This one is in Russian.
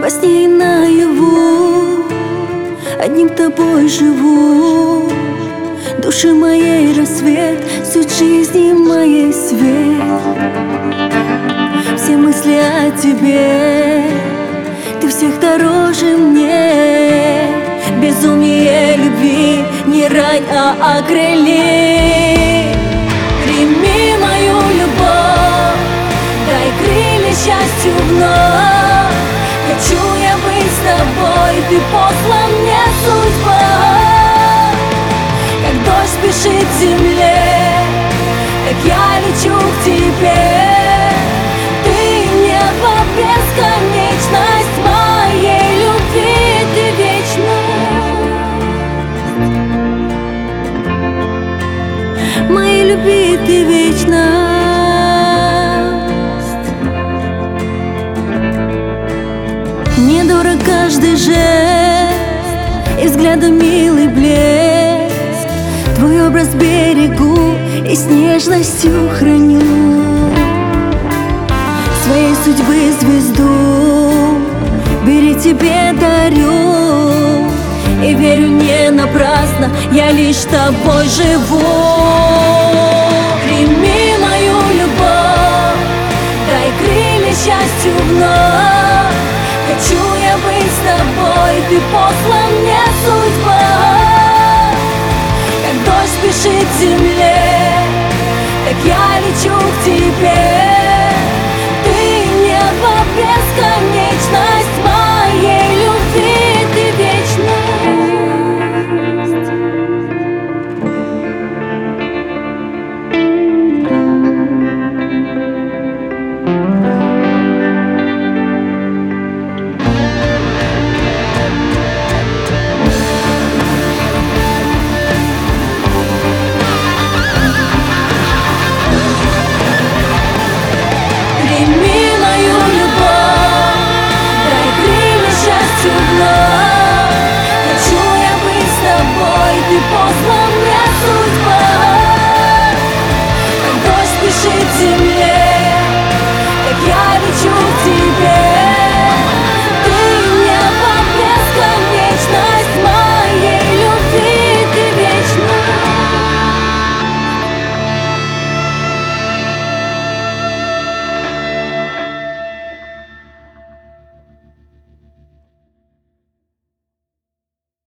во сне и наяву одним тобой живу. Души моей рассвет, суть жизни моей свет. Все мысли о тебе, ты всех дороже мне. Безумие любви не рань, а окрыли. Прими мою любовь, дай крылья счастью вновь. Хочу я быть с тобой, ты послан мне судьба. Как дождь спешит к земле, так я лечу к тебе. Ты небо, бесконечность моей любви, ты вечность. Моей любви ты вечность. Мне дорог каждый жест и взглядом милый блеск. Твой образ берегу и с нежностью храню. Своей судьбы звезду бери, тебе дарю. И верю не напрасно, я лишь тобой живу. Прими мою любовь, дай крылья счастью вновь.